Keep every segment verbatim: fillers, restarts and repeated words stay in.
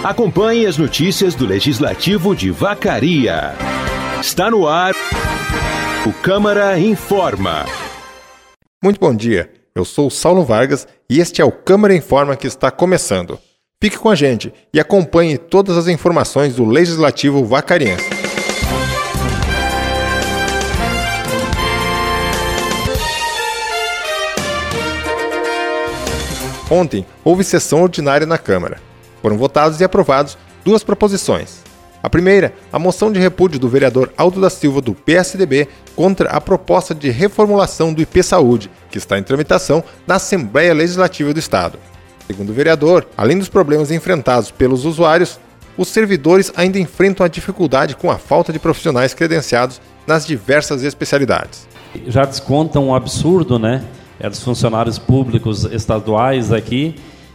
Acompanhe as notícias do Legislativo de Vacaria. Está no ar o Câmara Informa. Muito bom dia, eu sou o Saulo Vargas e este é o Câmara Informa que está começando. Fique com a gente e acompanhe todas as informações do Legislativo Vacariense. Ontem houve sessão ordinária na Câmara. Foram votados e aprovados duas proposições. A primeira, a moção de repúdio do vereador Aldo da Silva, do P S D B, contra a proposta de reformulação do I P Saúde, que está em tramitação na Assembleia Legislativa do Estado. Segundo o vereador, além dos problemas enfrentados pelos usuários, os servidores ainda enfrentam a dificuldade com a falta de profissionais credenciados nas diversas especialidades. Já descontam um absurdo, né? É dos funcionários públicos estaduais aqui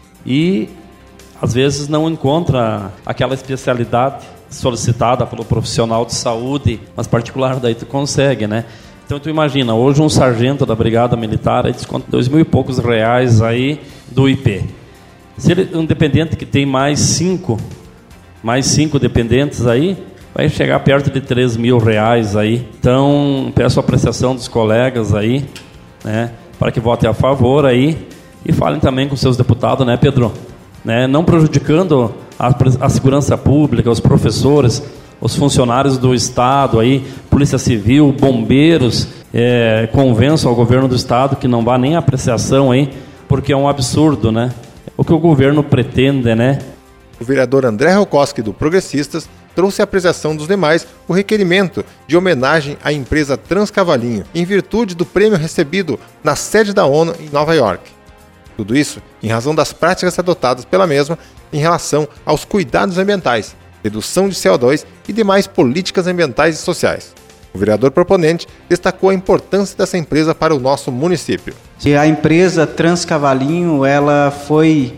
e às vezes não encontra aquela especialidade solicitada pelo profissional de saúde, mas particular daí tu consegue, né? Então tu imagina, hoje um sargento da Brigada Militar aí desconta dois mil e poucos reais aí do I P. Se ele um dependente que tem mais cinco, mais cinco dependentes aí, vai chegar perto de três mil reais aí. Então peço a apreciação dos colegas aí, né? Para que votem a favor aí e falem também com seus deputados, né, Pedro? Né, não prejudicando a, a segurança pública, os professores, os funcionários do Estado, aí, Polícia Civil, bombeiros, é, convenço ao governo do Estado que não vá nem apreciação aí, porque é um absurdo, né? O que o governo pretende, né? O vereador André Rokoski, do Progressistas, trouxe à apreciação dos demais o requerimento de homenagem à empresa Transcavalinho, em virtude do prêmio recebido na sede da ONU em Nova York. Tudo isso em razão das práticas adotadas pela mesma em relação aos cuidados ambientais, redução de C O dois e demais políticas ambientais e sociais. O vereador proponente destacou a importância dessa empresa para o nosso município. A empresa Transcavalinho ela foi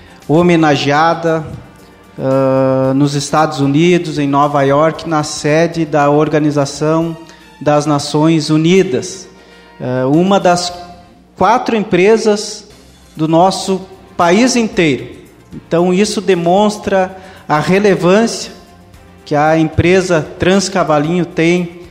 homenageada uh, nos Estados Unidos, em Nova York, na sede da Organização das Nações Unidas. Uh, uma das quatro empresas do nosso país inteiro. Então isso demonstra a relevância que a empresa Transcavalinho tem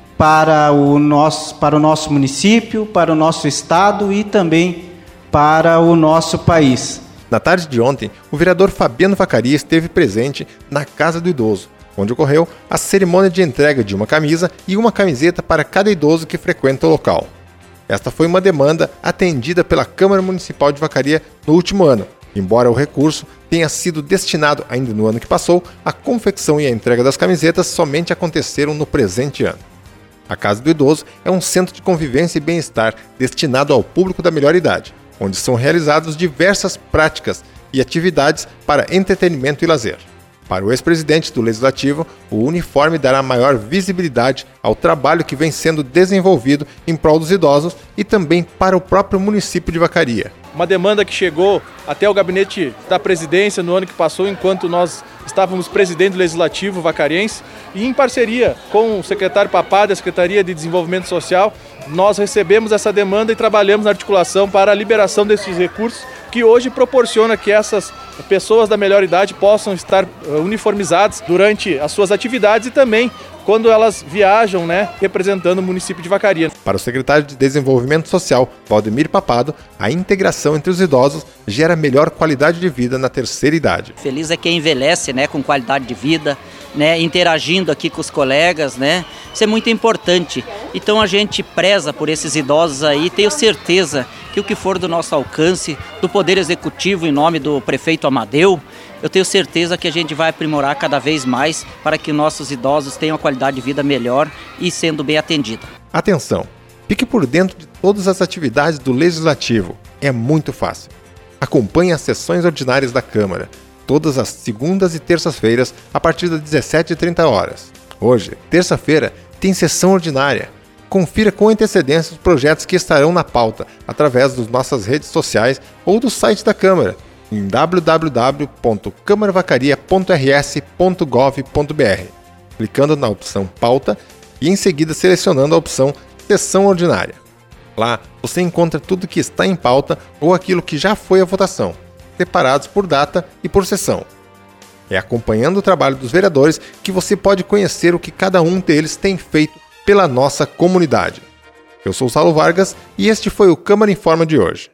para o nosso, para o nosso município, para o nosso estado e também para o nosso país. Na tarde de ontem, o vereador Fabiano Vacaria esteve presente na Casa do Idoso, onde ocorreu a cerimônia de entrega de uma camisa e uma camiseta para cada idoso que frequenta o local. Esta foi uma demanda atendida pela Câmara Municipal de Vacaria no último ano, embora o recurso tenha sido destinado ainda no ano que passou, a confecção e a entrega das camisetas somente aconteceram no presente ano. A Casa do Idoso é um centro de convivência e bem-estar destinado ao público da melhor idade, onde são realizadas diversas práticas e atividades para entretenimento e lazer. Para o ex-presidente do Legislativo, o uniforme dará maior visibilidade ao trabalho que vem sendo desenvolvido em prol dos idosos e também para o próprio município de Vacaria. Uma demanda que chegou até o gabinete da presidência no ano que passou, enquanto nós estávamos presidente do Legislativo Vacariense, e em parceria com o secretário Papá da Secretaria de Desenvolvimento Social, nós recebemos essa demanda e trabalhamos na articulação para a liberação desses recursos, que hoje proporciona que essas pessoas da melhor idade possam estar uniformizadas durante as suas atividades e também quando elas viajam, né, representando o município de Vacaria. Para o secretário de Desenvolvimento Social, Valdemir Papado, a integração entre os idosos gera melhor qualidade de vida na terceira idade. Feliz é quem envelhece, né, com qualidade de vida, né, interagindo aqui com os colegas, né, isso é muito importante. Então a gente preza por esses idosos aí, tenho certeza que o que for do nosso alcance, do Poder Executivo em nome do prefeito Amadeu, eu tenho certeza que a gente vai aprimorar cada vez mais para que nossos idosos tenham uma qualidade de vida melhor e sendo bem atendida. Atenção! Fique por dentro de todas as atividades do Legislativo. É muito fácil. Acompanhe as sessões ordinárias da Câmara, todas as segundas e terças-feiras, a partir das dezessete e trinta horas. Hoje, terça-feira, tem sessão ordinária. Confira com antecedência os projetos que estarão na pauta, através das nossas redes sociais ou do site da Câmara, em w w w ponto câmara vacaria ponto r s ponto gov ponto b r, clicando na opção Pauta e em seguida selecionando a opção Sessão Ordinária. Lá você encontra tudo que está em pauta ou aquilo que já foi a votação, separados por data e por sessão. É acompanhando o trabalho dos vereadores que você pode conhecer o que cada um deles tem feito pela nossa comunidade. Eu sou o Saulo Vargas e este foi o Câmara Informa de hoje.